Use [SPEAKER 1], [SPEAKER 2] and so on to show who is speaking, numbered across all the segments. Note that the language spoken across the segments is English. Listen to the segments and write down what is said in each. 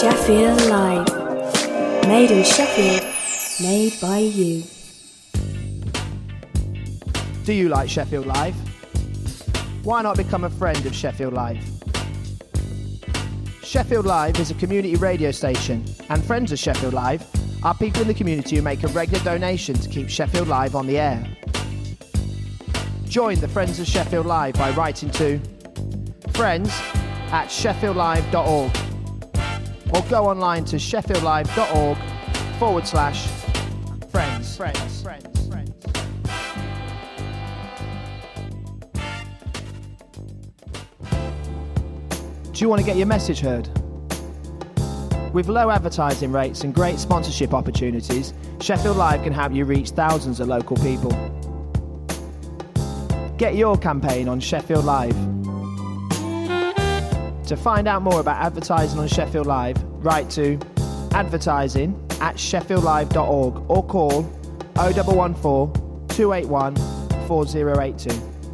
[SPEAKER 1] Sheffield Live. Made in Sheffield, made by you.
[SPEAKER 2] Do you like Sheffield Live? Why not become a friend of Sheffield Live? Sheffield Live is a community radio station, and friends of Sheffield Live are people in the community who make a regular donation to keep Sheffield Live on the air. Join the Friends of Sheffield Live by writing to friends@sheffieldlive.org or go online to sheffieldlive.org/friends. Do you want to get your message heard? With low advertising rates and great sponsorship opportunities, Sheffield Live can help you reach thousands of local people. Get your campaign on Sheffield Live. To find out more about advertising on Sheffield Live, write to advertising@sheffieldlive.org or call 0114 281 4082.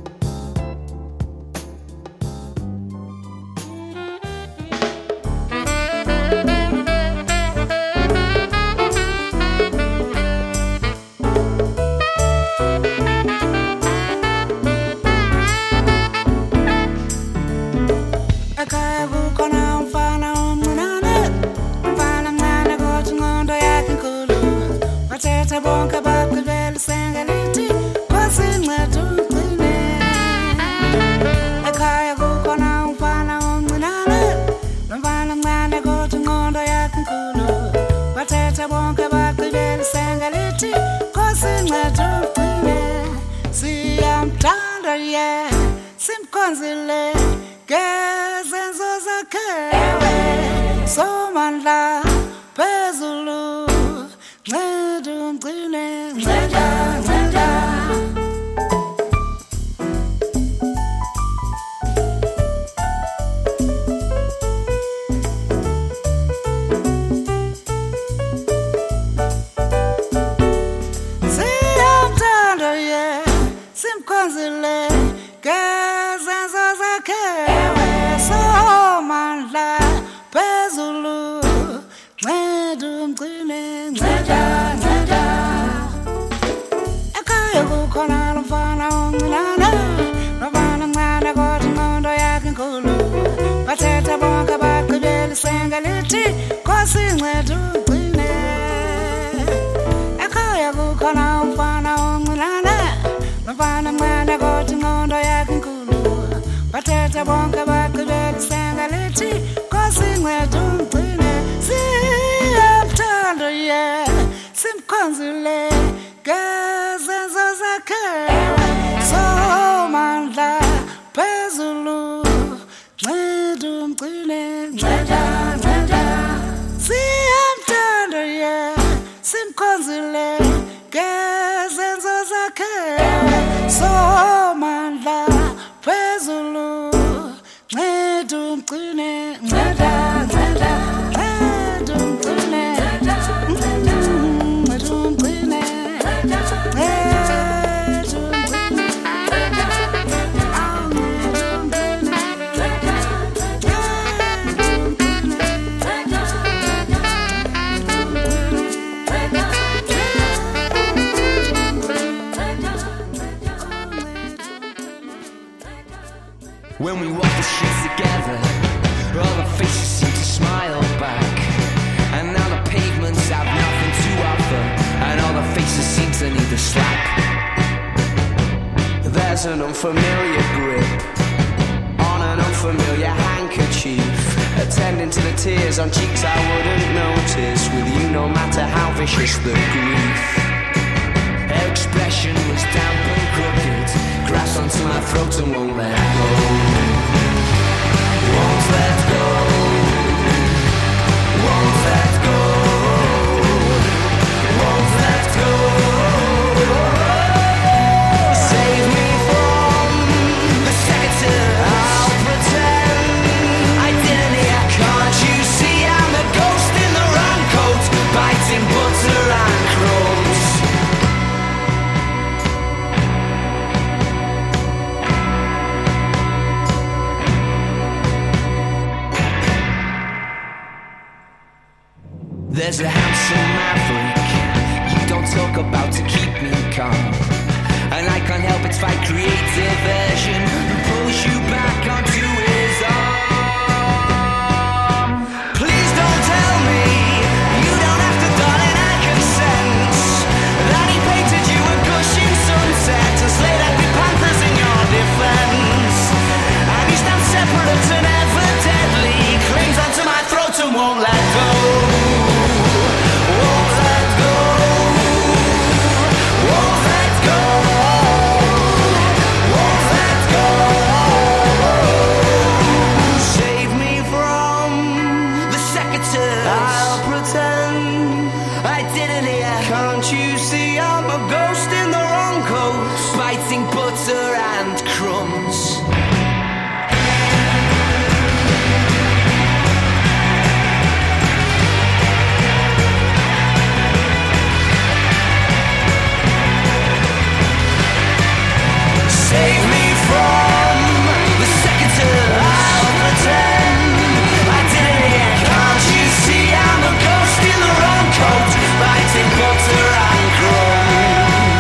[SPEAKER 3] When we walk the streets together, all the faces seem to smile back. And now the pavements have nothing to offer, and all the faces seem to need a slap. There's an unfamiliar grip on an unfamiliar handkerchief, attending to the tears on cheeks I wouldn't notice with you, no matter how vicious the grief. Her expression was damp and crooked, grasped onto my throat and won't let go. Won't let go. Won't let go. Won't let go. Save me from the second. I'll pretend I didn't hear. Can't you see I'm the ghost in the wrong coat, biting butter and crumbs? There's a handsome maverick you don't talk about to keep me calm, and I can't help but fight creative version who pulls you back onto his arm. Please don't tell me you don't have to, darling, I can sense that he painted you a gushing sunset and slayed happy panthers in your defense, and he's now separate and ever deadly, clings onto my throat and won't let go. Butter and crumbs. Save me from the secretary. I'll pretend I didn't hear. Can't you see I'm a ghost in the wrong coat, biting butter and crumbs?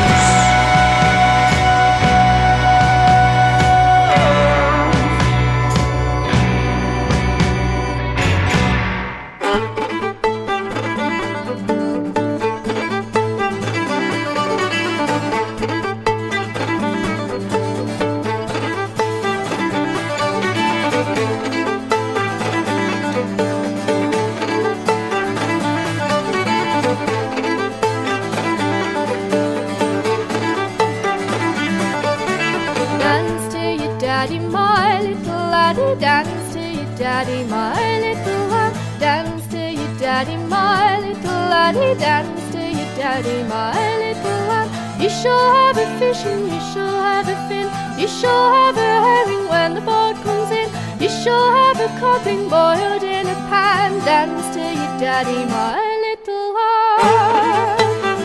[SPEAKER 4] Dance to your daddy, my little lamb. Dance to your daddy, my little laddie. Dance to your daddy, my little lamb. You shall have a fish and you shall have a fin. You shall have a herring when the boat comes in. You shall have a codling boiled in a pan. Dance to your daddy, my little lamb.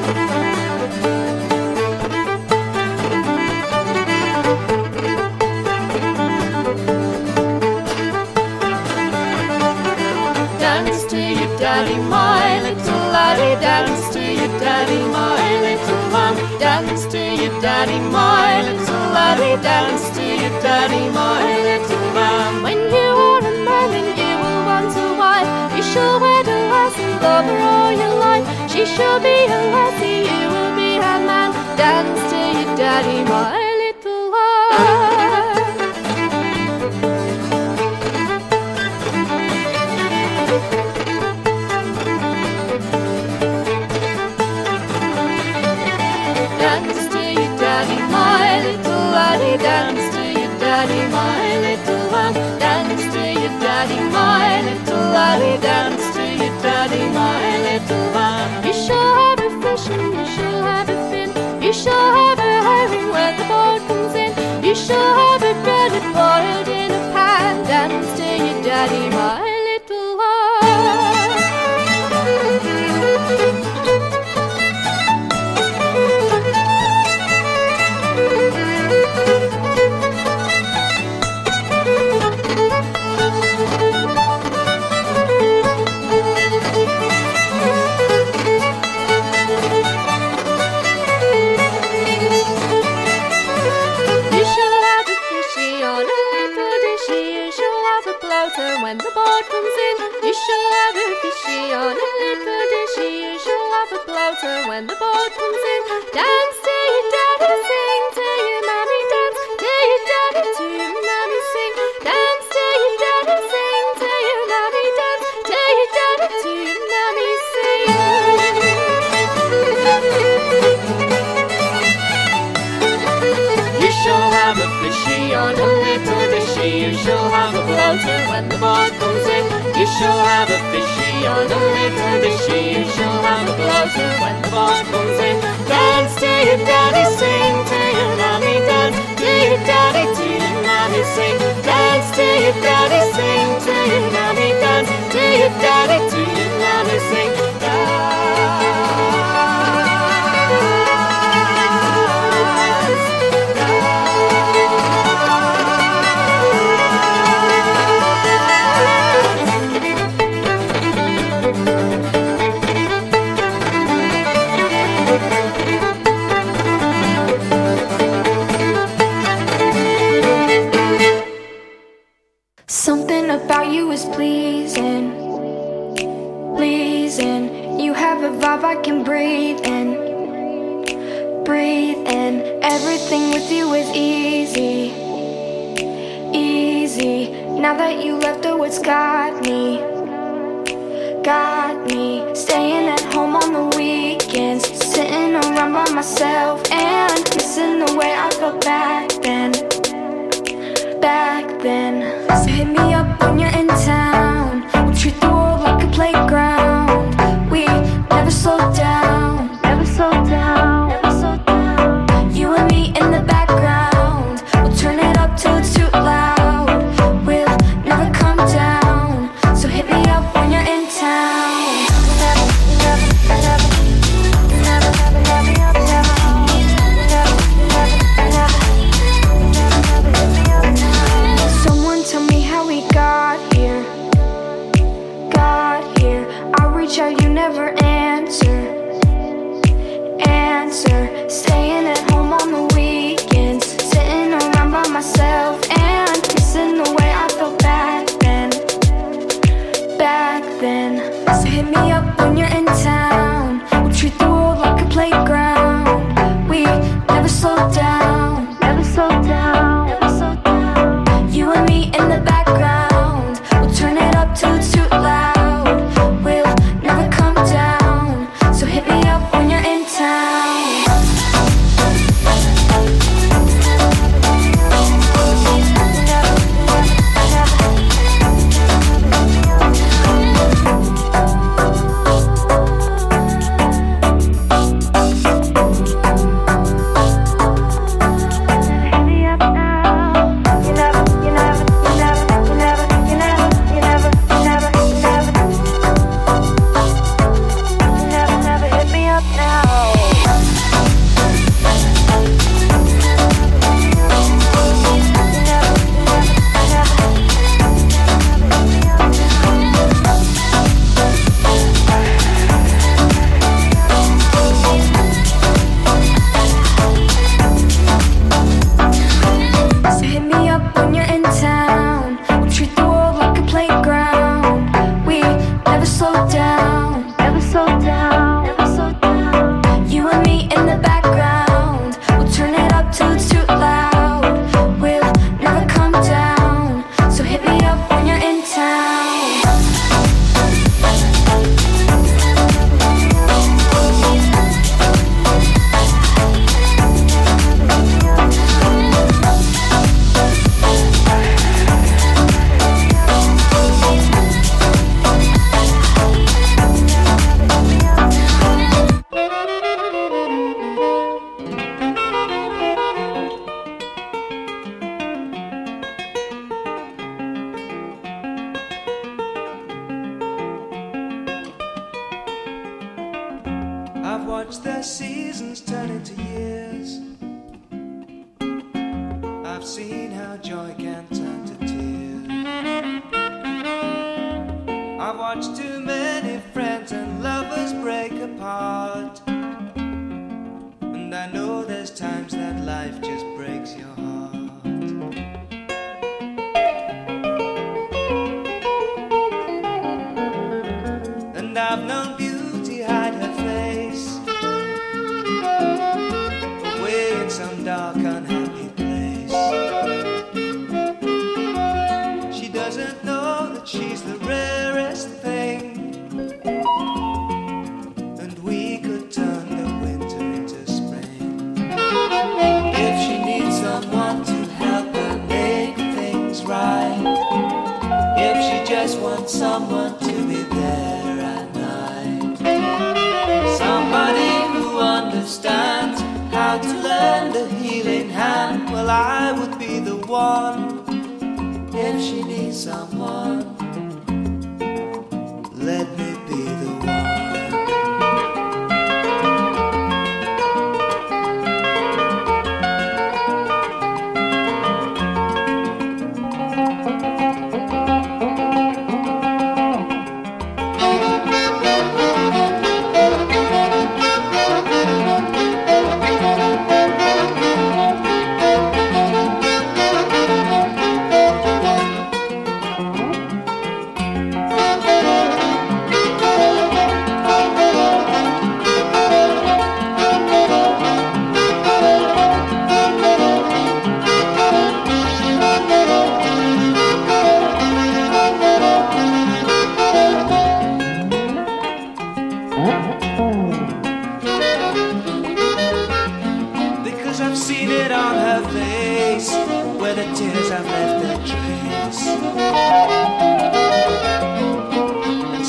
[SPEAKER 4] Daddy, my little laddie, dance to your daddy, my little lamb. Dance to your daddy, my little laddie, dance to your daddy, my little lamb. When you are a man and you will want a wife, you shall wed a lass and love her all your life. She shall be a lassie, you will be her man. Dance to your daddy, my little lamb. Dance to your daddy, my little laddie. Dance to your daddy, my little lamb. Dance to your daddy, my little laddie. Dance to your daddy, my little lamb. You shall have a fish and you shall have a fin. You shall have a herring when the boat comes in. You shall have a bread boiled in a pan. Dance to your daddy, my little lamb. When the boat comes in, you shall have a fishy on a little dishy. You shall have a bloater when the boat comes in. Dance to your daddy, sing to your mommy, dance to your daddy, to your mommy, sing. Dance to your daddy, sing to your mommy, dance to your daddy, to your mommy, sing. You shall have a fishy on a little dishy. You shall have a bloater when the boat comes in. You shall have a fishy on a little dishy. You shall have a bloater when the boat comes in. Dance to your daddy, sing to your mommy, dance to your daddy, to your mommy, sing. Dance to your daddy, sing to your mommy, dance to your daddy, to your mommy, sing.
[SPEAKER 5] pleasing, pleasing. You have a vibe I can breathe in, breathe in. Everything with you is easy, easy. Now that you left, oh, it's got me, got me. Staying at home on the weekends, sitting around by myself and missing the way I felt back then, back then. So hit me up when you're in town. We'll treat the world like a playground. We never slow down, never slow down, never slow down. You and me in the background, we'll turn it up till it's too loud. We'll never come down. So hit me up when you're in town. Someone tell me how we got here, got here. I reach out, you never answer, answer. Staying at home on the weekends, sitting around by myself and missing the way I felt back then, back then. So hit me up when you're in town. We'll treat the world like a playground. We never slow down, never slow down, never slow down. You and me in the background, we'll turn it up till it's too loud. We'll never come down. So hit me up when you're in town.
[SPEAKER 3] I've watched the seasons turn into years. I've seen how joy can turn to tears. I've watched too many friends and lovers break apart. And I know there's times that life just breaks your heart. And I've known beauty hide her face away in some dark unhappy place. She doesn't know that she's the rarest thing, and we could turn the winter into spring. If she needs someone to help her make things right, if she just wants someone to be there at night, somebody who understands how to lend a healing hand, well, I would be the one. If she needs someone, let me be the one.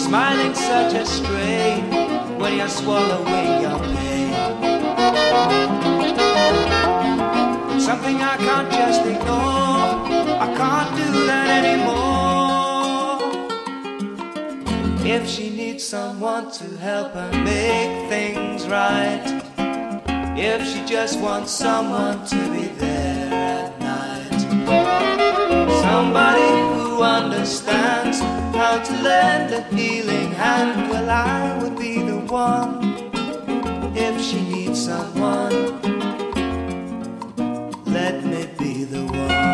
[SPEAKER 3] smiling such a strain when you're swallowing your pain. Something I can't just ignore. I can't do that anymore. If she needs someone to help her make things right, if she just wants someone to be there at night, somebody who understands how to lend a healing hand, well, I would be the one. If she needs someone, let me be the one.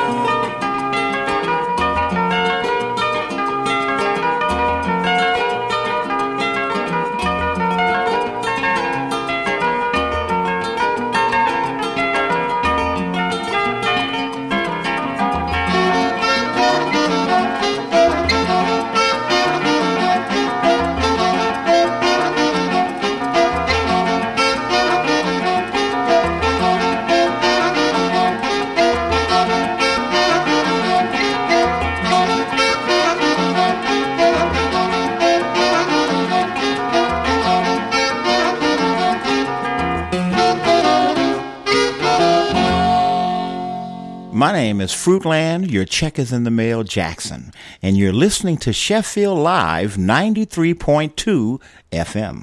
[SPEAKER 6] My name is Fruitland, your check is in the mail, Jackson, and you're listening to Sheffield Live 93.2 FM.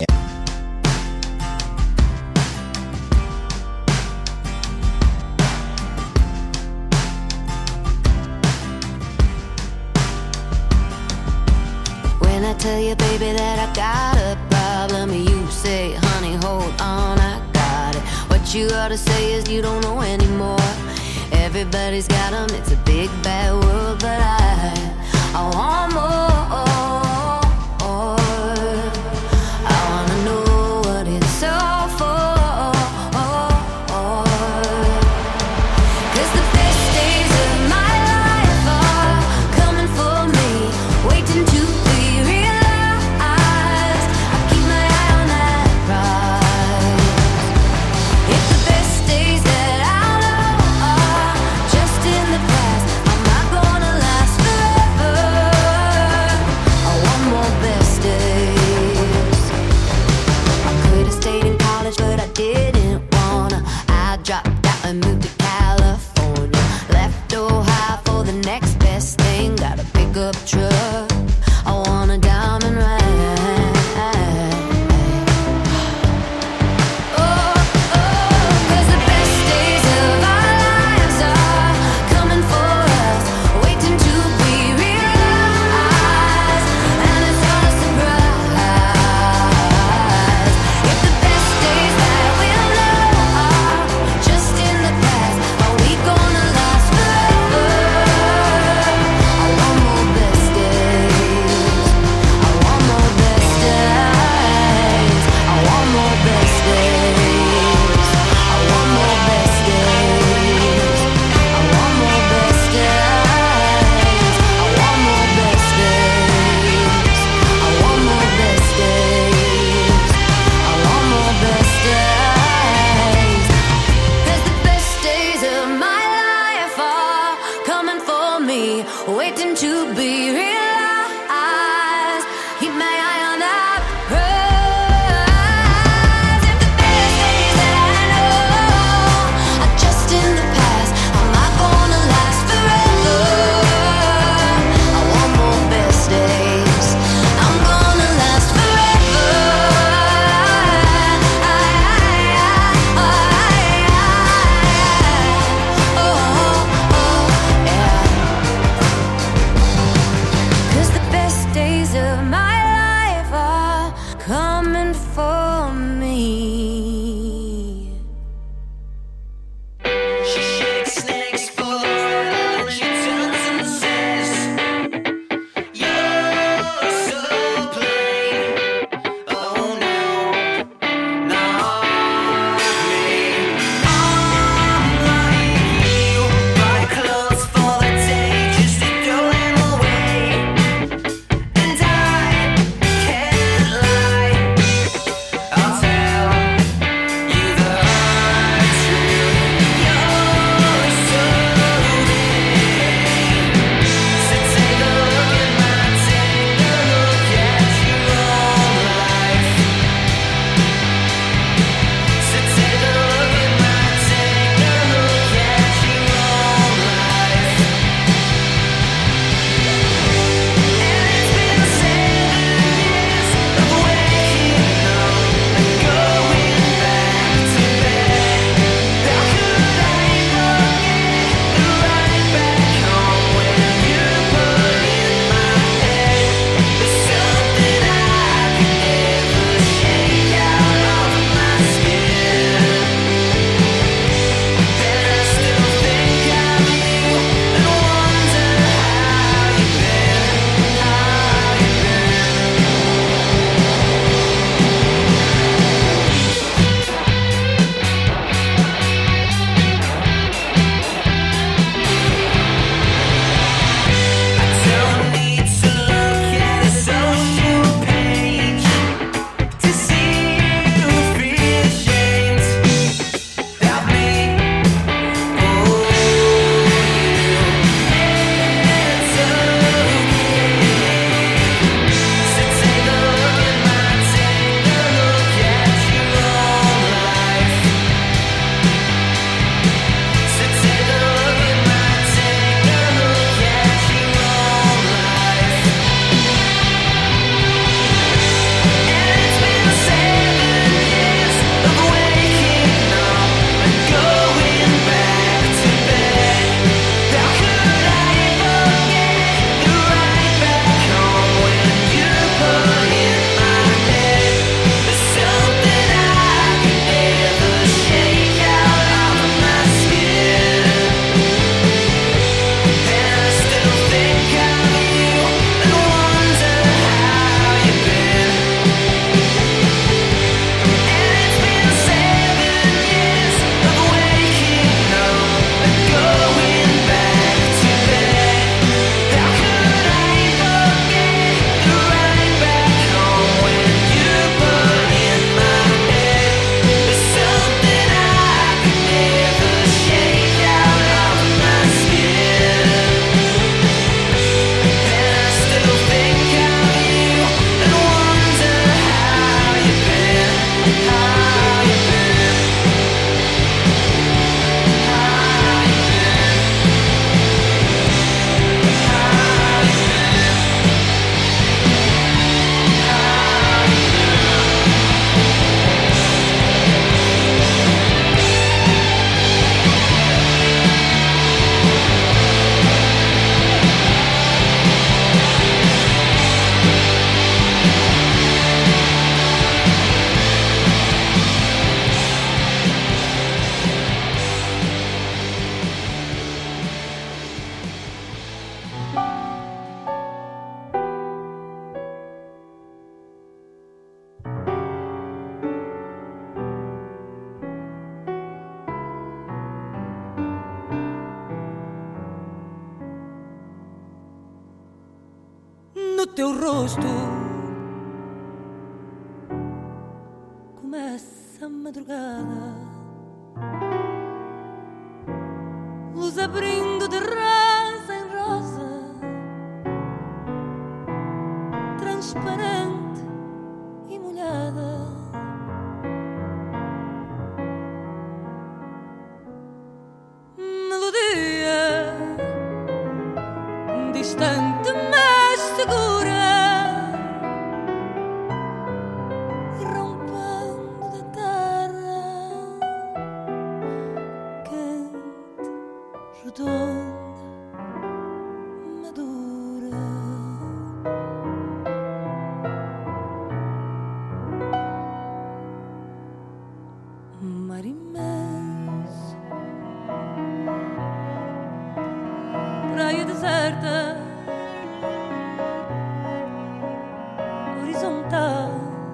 [SPEAKER 7] When I tell you, baby, that I got a problem, you say, honey, hold on, I got it. What you ought to say is you don't know anymore. Everybody's got 'em, it's a big bad world, but I want more. I wanna know what it's all for. 'Cause the best days of my life are coming for me, waiting to be realized. I keep my eye on that prize. If the best days that I know are just in the past, I'm not gonna last forever. I
[SPEAKER 8] teu rosto começa a madrugada, luz abrindo de rosa em rosa, transparente e molhada. Melodia distante, mas segura, rompendo da terra, quente, redonda, madura. Mar imenso, praia deserta, horizontal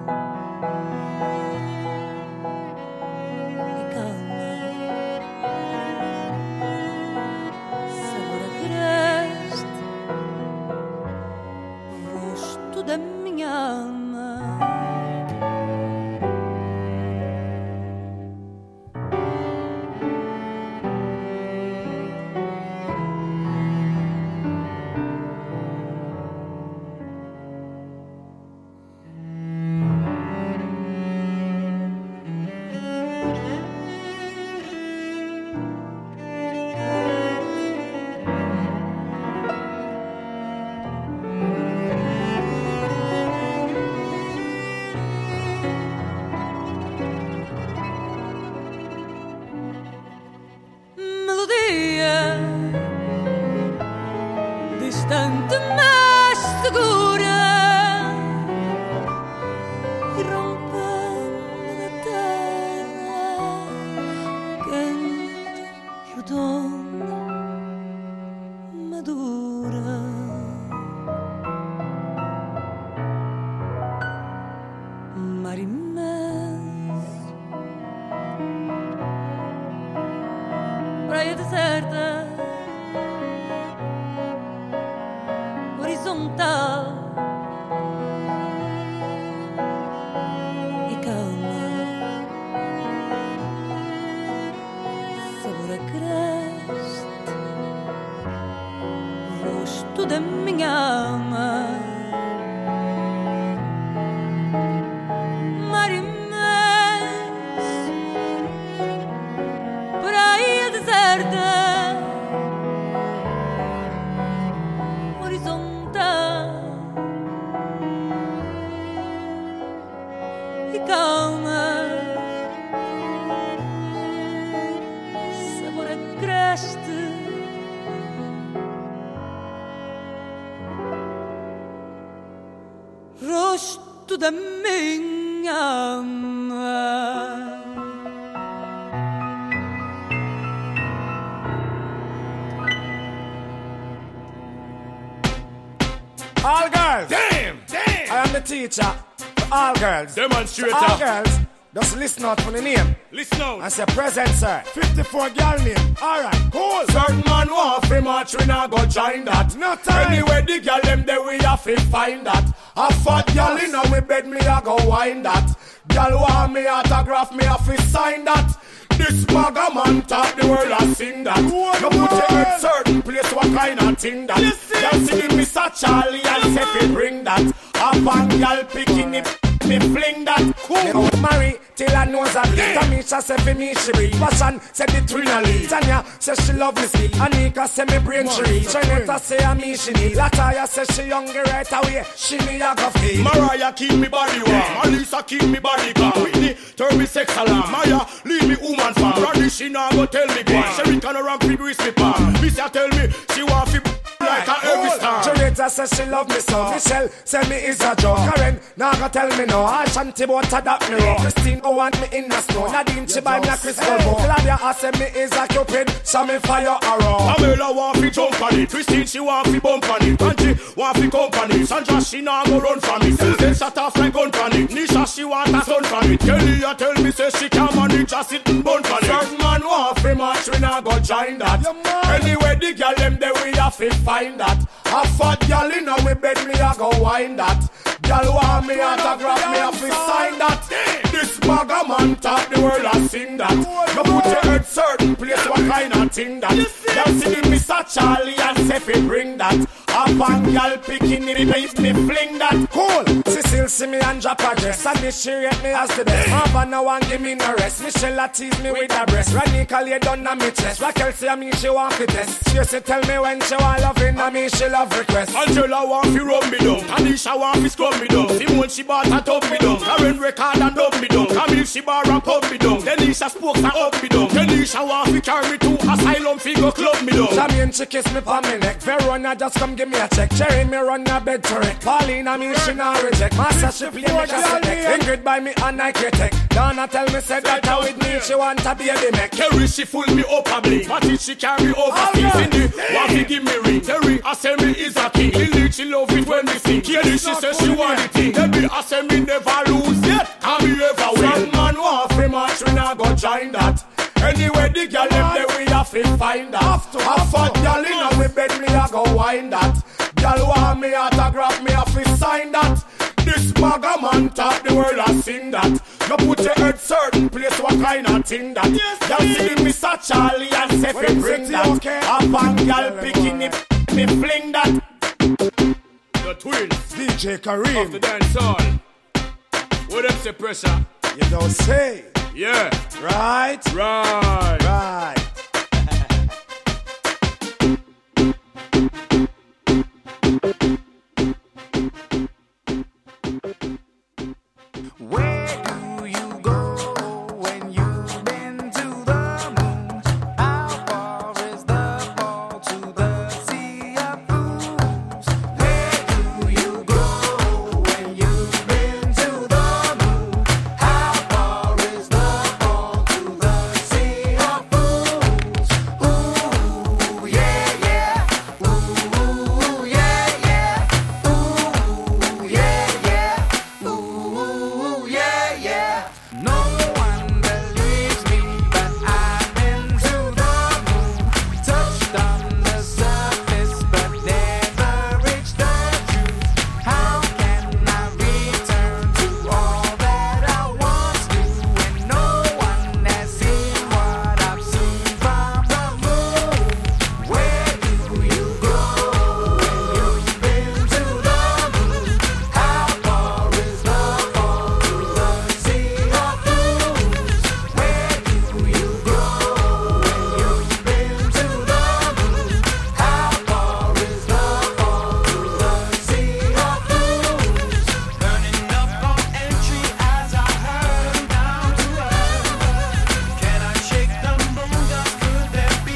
[SPEAKER 8] e calma, sabor agreste, rosto da minha alma. Melodia distante, mas segura, e rompendo da terra, quente, redonda, madura. Mar imenso, praia deserta, horizontal e calma, sabor agreste, rosto da minha alma. Mar imenso, praia deserta, horizontal e calma, sabor agreste, rosto da minha alma.
[SPEAKER 9] All girls,
[SPEAKER 10] Damn!
[SPEAKER 9] I am the teacher for all girls.
[SPEAKER 10] Demonstrator.
[SPEAKER 9] All girls, just listen out for the name
[SPEAKER 10] Listen out.
[SPEAKER 9] and say present, sir. 54 girl name. Alright, cool.
[SPEAKER 10] Certain man want fi march, we not go join that.
[SPEAKER 9] No time.
[SPEAKER 10] Anyway, the girl them there we have to find that. A fat girl in my bed, me a go wind that. Girl want me autograph, me have to sign that. This bugger man talk the world and sing that. You put your head certain place, what kind of thing that? Girl singing Mr. Charlie and say fi bring that. A bang girl picking it, me fling that.
[SPEAKER 9] Me out marry till I knows that. Tamisha say for me she be passion, say the trinally. Tanya say she love me still. Anika say me brain tree. Trinita say I me she need. Lataya say she hungry right away. She me a go feed.
[SPEAKER 10] Mariah keep me body warm, Alisa keep me body calm. Whitney turn me sex alarm. Maya leave me woman farm. Randy she now go tell me go. Sherry can around people with me palm. Missy tell me she want fi like her every star.
[SPEAKER 9] Trinita say she love me so. Michelle say me is a joke. Karen now go tell me no. Ashanti but adapt me raw. Christine go want me in the snow. Nadine she buy me a crystal ball. Claudia say me is a cupid. So me fire arrow.
[SPEAKER 10] Pamela want fi jump on it. Christine she want fi bump on it. Angie want fi company. Sandra she now go run from it. Then shut off like gun from it. Nisha she want a son from it. Kelly a tell me say she can manage just sit bun from it. Certain man want fi march we now go join that. Anyway the girl them there we have have to find that. A fat gal in my bed, me a go wind that. Gal want me autograph, me have to sign that. This bag of man talk, the world has seen that. You put your head certain place, what kind of thing that? Gal see the Mr. Charlie and say fi bring that. A bang gal picking it, me fling that. Cool. Cecile see me and drop a dress, and she rate me as the best. Mama no one give me no rest. Michelle a tease me with her breast. Ranika lay down on me chest. Raquel say I mean she want to test. She say tell me when she want loving, I mean she love request. Angela want fi rub me down, Tanisha want fi scrub me down. Simone she bought a tub me down, Karen record and dub me down. Camille she bar and pub me down, Denisha spokes and up me down. Denisha want fi carry me to asylum fi go club me down. Jamie she kiss me pa me neck. Verona just come give me a check. Cherry me run a bed to wreck. Pauline I mean she not reject. Master she play me just Ingrid by me and Nike Tech. Donna tell me said that how with me she want a baby make. Kerry she full me up a bling. Matty she carry overseas. Cindy want to give me ring. Terry I say me is a king. Lily she love it when me sing. Kelly she say she want it thing. Debbie I say me never lose yet. Can me ever win. Some man want fi match we not go join that. Anyway the girl left there we have to find that. A fat girl in my bed me a go wind that. Girl want me autograph me have to sign that. This bag of man talk, the world has seen that. You put your head certain place, what kind of thing that? Y'all see the Mr. Charlie and say fi bring that. A bang y'all picking it, me fling that. The twins, DJ Kareem of the dance hall. What them say pressure? You don't say. Yeah. Right.
[SPEAKER 3] Where do you go when you've been to the moon? How far is the ball to the sea of fools? Where do you go when you've been to the moon? How far is the ball to the sea of fools? Ooh, yeah, yeah. Ooh, yeah, yeah. Ooh, yeah, yeah. Ooh, yeah, yeah. No one believes me, but I've been to the moon. Touched on the surface, but never reached the truth. How can I return to all that I once knew when no one has seen what I've seen from the moon? Where do you go when you've been to the moon? How far is the fall to the sea of fools? Where do you go when you've been to the moon? How far is the fall to the sea of fools? Turning up on entry as I heard down to earth. Can I shake the moon dust? Could there be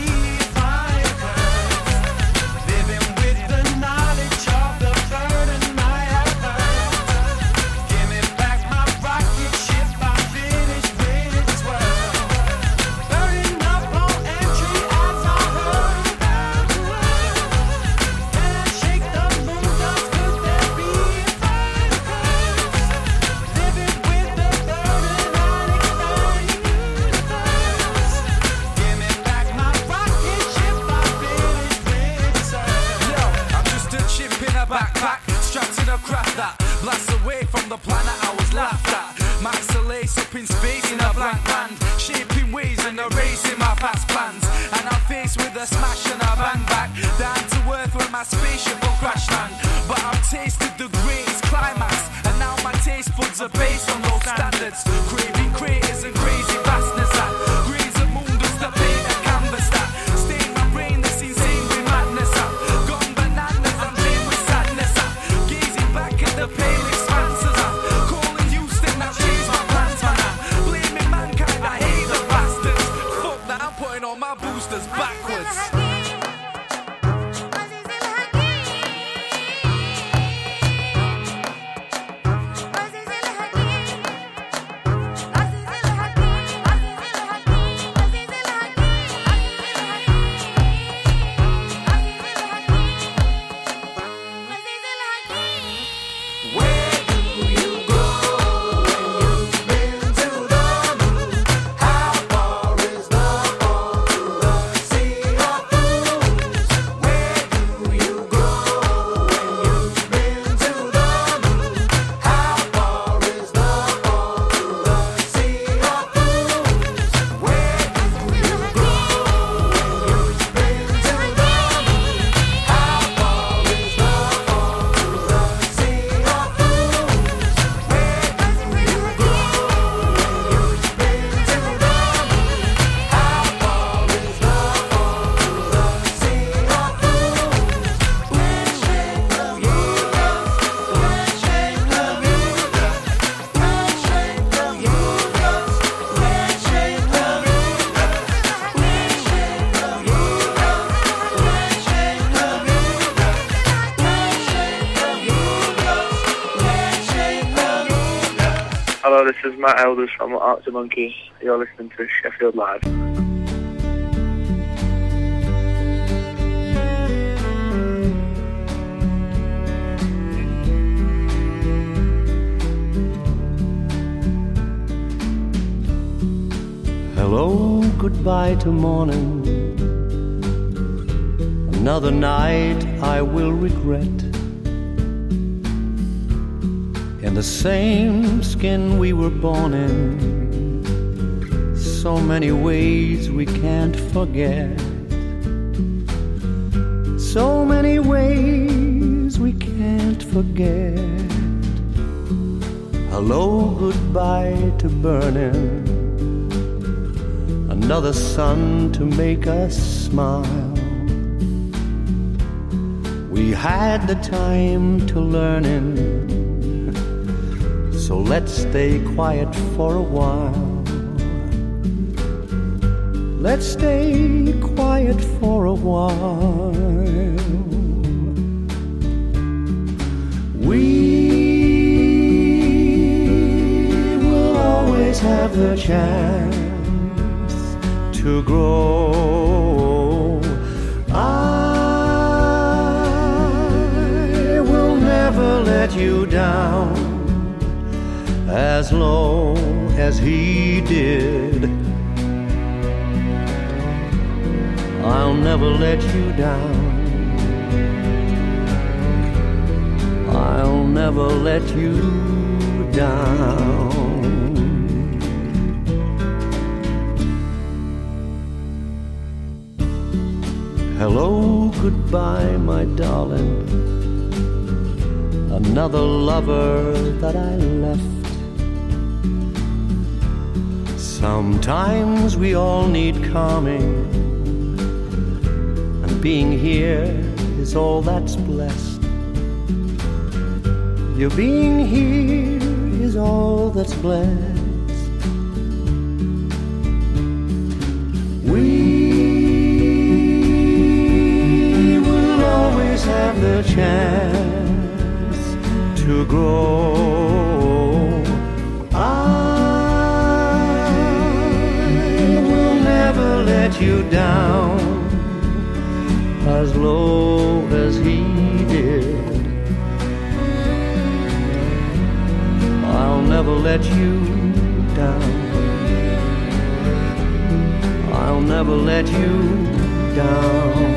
[SPEAKER 3] fireworks? Living with the knowledge of the burden I have earned. Give me back my rocket ship, I finished with its work. Burning up on entry as I heard down to earth. Can I shake the moon dust? Could there be fireworks? Living with the burden I explain universe. Give me back my rocket ship, I finished with its work. Yo, I'm just a chip in a backpack, strapped in a craft that blasts away from the planet I was laughed at. Max a lace up in space in a blank band, shaping ways and erasing my past plans. And I'm faced with a smash and a bang back, down to earth where my spaceship will crash land. But I've tasted the greatest climax, and now my taste buds are based on those standards. Craving craters and crazy vastness that graze the moon just to paint a canvas that stain my brain that's insane with madness. I've gone bananas, I'm drained with sadness. I'm gazing back at the pale expanses. I'm calling Houston, I've changed my plans, man. I'm blaming mankind, I hate the bastards. Fuck that, I'm putting all my boosters backwards.
[SPEAKER 11] Hello, this is Matt Elders from Arctic Monkeys. You're listening to Sheffield Live.
[SPEAKER 12] Hello, goodbye to morning. Another night I will regret. In the same skin we were born in, so many ways we can't forget. So many ways we can't forget. Hello, goodbye to burning. Another sun to make us smile. We had the time to learning, so let's stay quiet for a while. Let's stay quiet for a while. We will always have the chance to grow. I will never let you down, as low as he did. I'll never let you down. I'll never let you down. Hello, goodbye, my darling. Another lover that I left. Sometimes we all need calming, and being here is all that's blessed. Your being here is all that's blessed. We will always have the chance to grow. I will never let you down, as low as he did. I'll never let you down. I'll never let you down.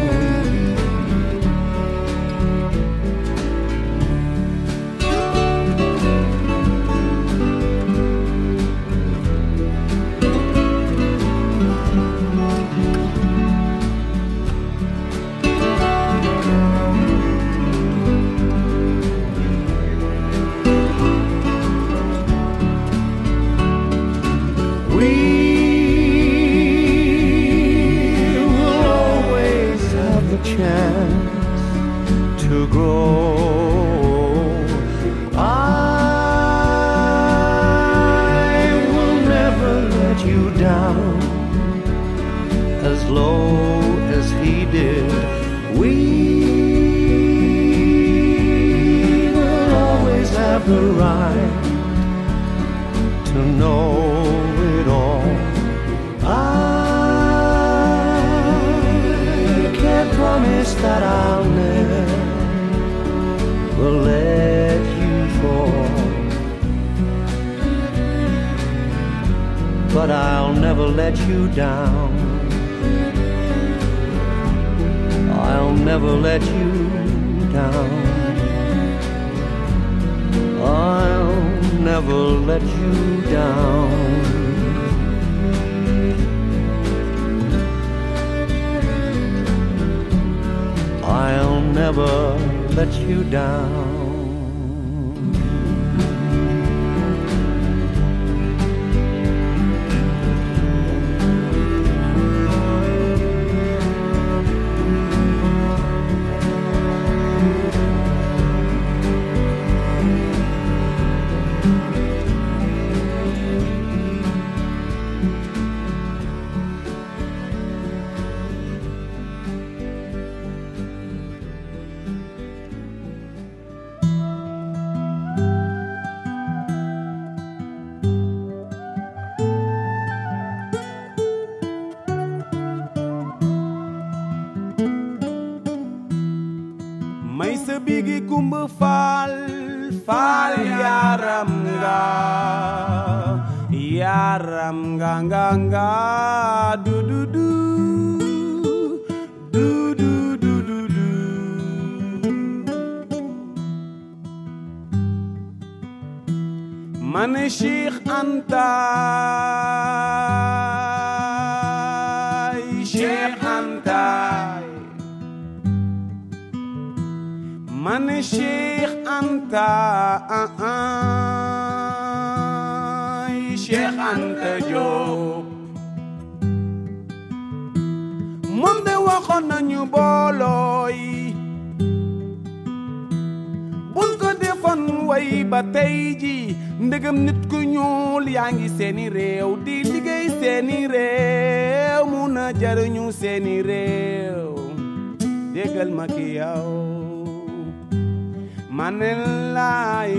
[SPEAKER 12] Chance to grow. I will never let you down, as low as he did. We will always have the right to know it all. Promise that I'll never let you fall, but I'll never let you down. I'll never let you down. I'll never let you down. I'll never let you down.
[SPEAKER 13] yaram ga ga ga do do do do do do do do. Man Sheikh Anta, Sheikh Anta, man Sheikh Anta, Sheikh Anta Diop. Moom de waxoon nañu boolooy buñ ko defoon way ba tey ji ndegam nit ku ñuul yaa ngi seeni réew di liggéey seeni réew mun a jariñu seeni réew déggal ma ki yow mane laay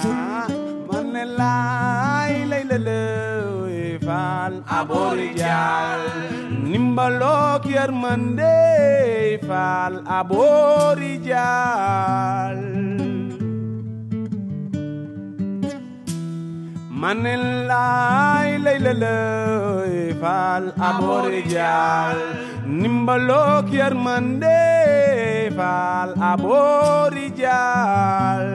[SPEAKER 13] lay faal aborijal nimbalook yërmande faal aborijal mane laay faal aborijal nimbalook yërmande faal aborijal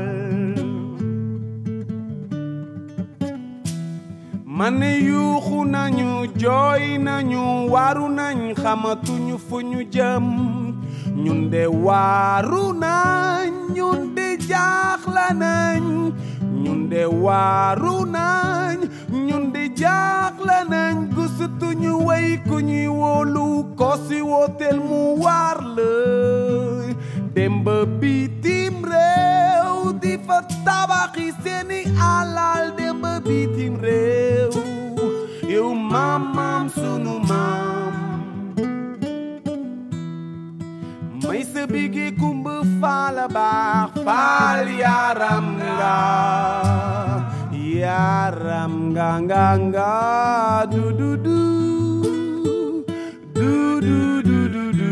[SPEAKER 13] mane yuuxu nañu jooy nañu waaru nañ xamatuñu fu ñu jëm ñun de waaru nañ ñun de jaaxla nañ ñun de waaru nañ ñun de jaaxla nañ gisutuñu way ku ñuy wóolu ko si wooteel mu waar la demb bitim réew di fa tabaxi seeni alal demb bitim réew yow maam sunu maam may sa bigi kumba faala baax faal yaram nga du du du du du du du du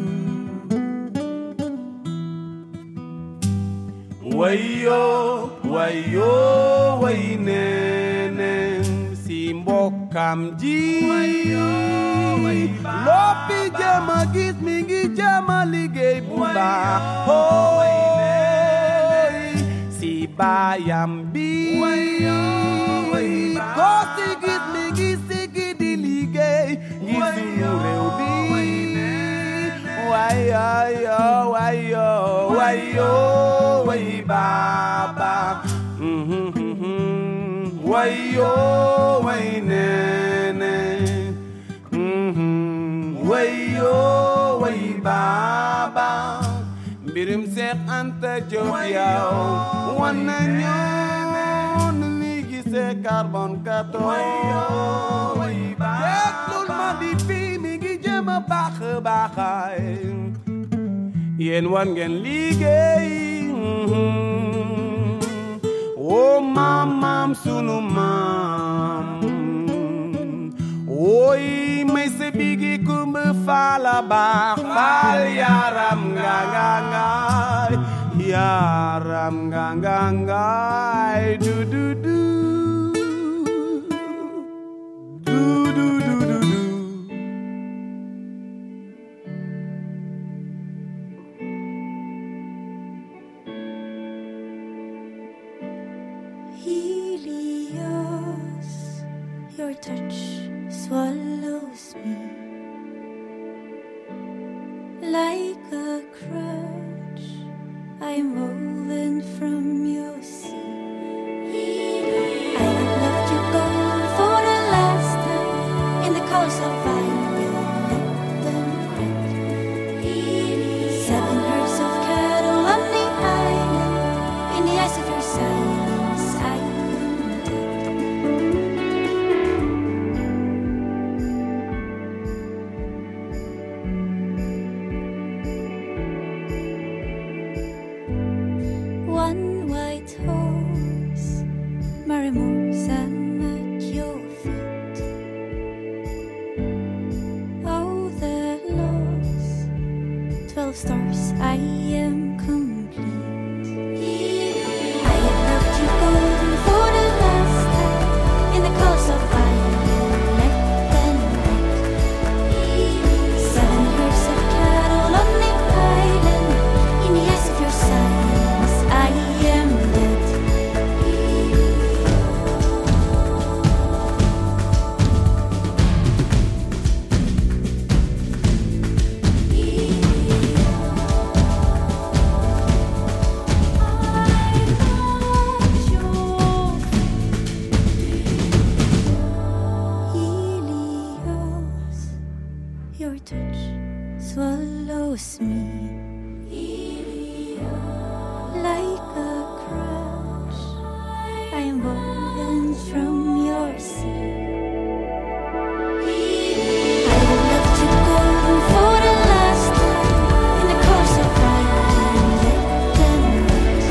[SPEAKER 13] wayo wayo way neneen si mbokkam ji loo fi jama gis mi ngi jama liggéey bu baax hooy si baayam bi ko si gis mi ngi sigi di liggéey ngi sunu réew bi wayo wayo wayo way baba wayo way nene wayo way baba mbirum Seex Anta Diop yow wan nañu nu ñuy gisee carbone 14 way baba teglul ma di fii mi ngi jëm a baaxaay yéen wan ngeen liggéey oh maam sunu maam oy may sa bigi kumba faala baax faal yaram nga du du du du du du du du.
[SPEAKER 14] Helios, your touch swallows me like a crutch. I'm woven from your sea. I loved you gold for the last time in the course of violet and red. 7 herds of cattle on the island. In the eyes of your silence, I am one white horse, Marimor's I'm at your feet. Oh, the loss, 12 stars, I am complete. I have loved you golden for the last time in the course of violet swallows me like a crush. I'm woven from your sea. I would love to go for the last time in the course of riding left and right.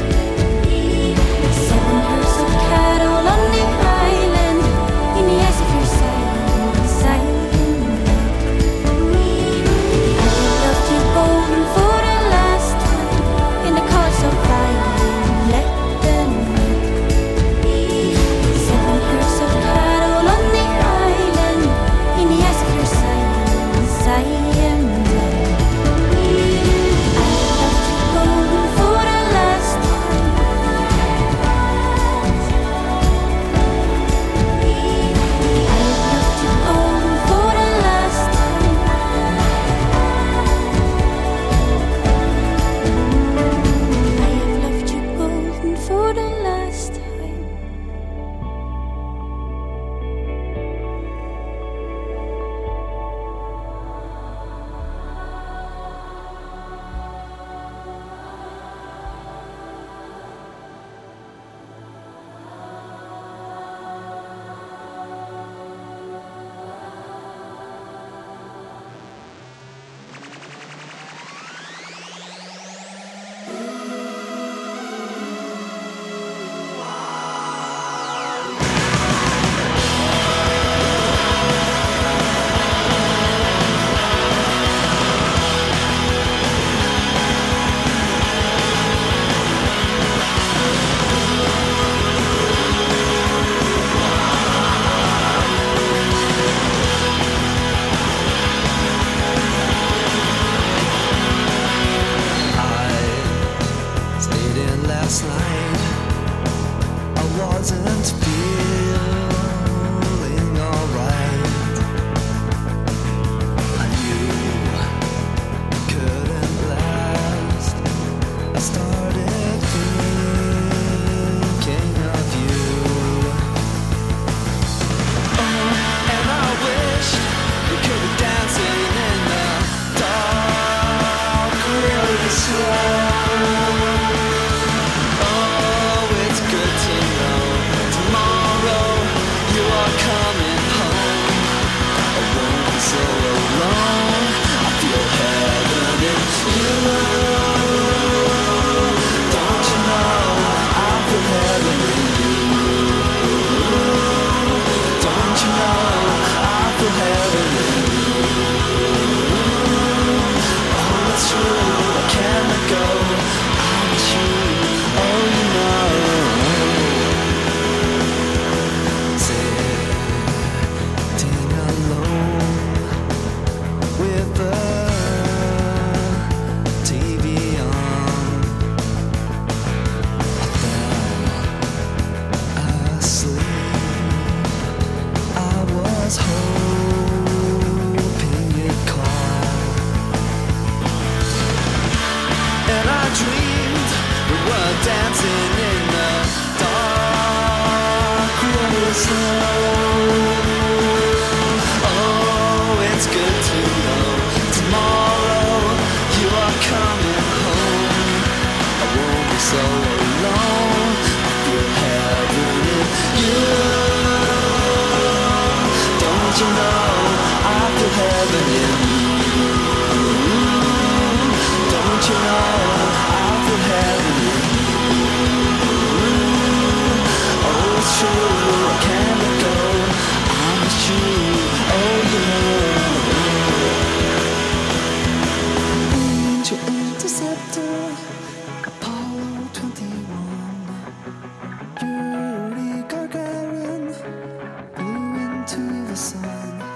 [SPEAKER 14] 7 herds of cattle on the island in the eyes of your silent, silent night. I would love to go for the last time in the course of riding left and right. 7 herds of cattle on the island in the eyes of your silent, silent night. I would love to go for the last time. I would love to go for the last time. I have loved you golden for the last time.
[SPEAKER 3] Stayed in last night. I wasn't feeling alright. I knew it couldn't last. I started thinking of you. Oh, and I wished we could be dancing in the dark really slow. Oh, it's good to know tomorrow you are coming home. I won't be so alone. I feel heaven in you. Don't you know I feel heaven in you? Don't you know I feel heaven in you? Oh, it's true, I can't let go. I miss you, oh you know. Sitting alone with the TV on, I fell asleep. I was hoping you'd call. And I dreamed we were dancing in the dark really slow. Oh, it's good to know tomorrow you are coming home. I won't be so alone. I feel heaven in you. Don't you know I feel heaven in you? Don't you know I feel heaven in you? Oh, it's true, I can't let go. I miss you, oh you know. Angel Interceptor, Apollo 21, Yuri Gagarin, flew into the sun.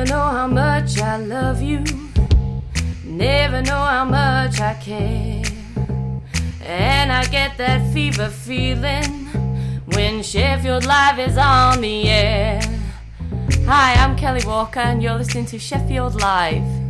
[SPEAKER 15] Never know how much I love you. Never know how much I care. And I get that fever feeling when Sheffield Live is on the air. Hi, I'm Kelly Walker and you're listening to Sheffield Live.